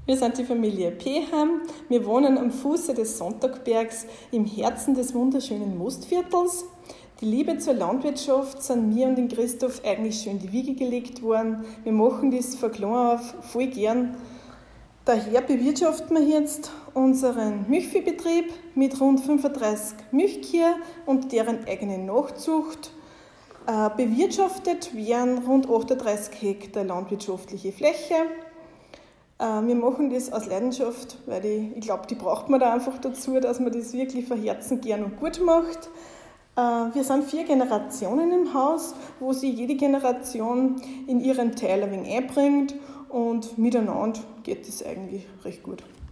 Wir sind die Familie Peham. Wir wohnen am Fuße des Sonntagbergs im Herzen des wunderschönen Mostviertels. Die Liebe zur Landwirtschaft sind mir und den Christoph eigentlich schon in die Wiege gelegt worden. Wir machen das von klein auf voll gern. Daher bewirtschaften wir jetzt unseren Milchviehbetrieb mit rund 35 Milchkühe und deren eigenen Nachzucht. Bewirtschaftet werden rund 38 Hektar landwirtschaftliche Fläche. Wir machen das aus Leidenschaft, weil ich glaube, die braucht man da einfach dazu, dass man das wirklich von Herzen gern und gut macht. Wir sind 4 Generationen im Haus, wo sich jede Generation in ihrem Teil ein wenig einbringt und miteinander geht es eigentlich recht gut.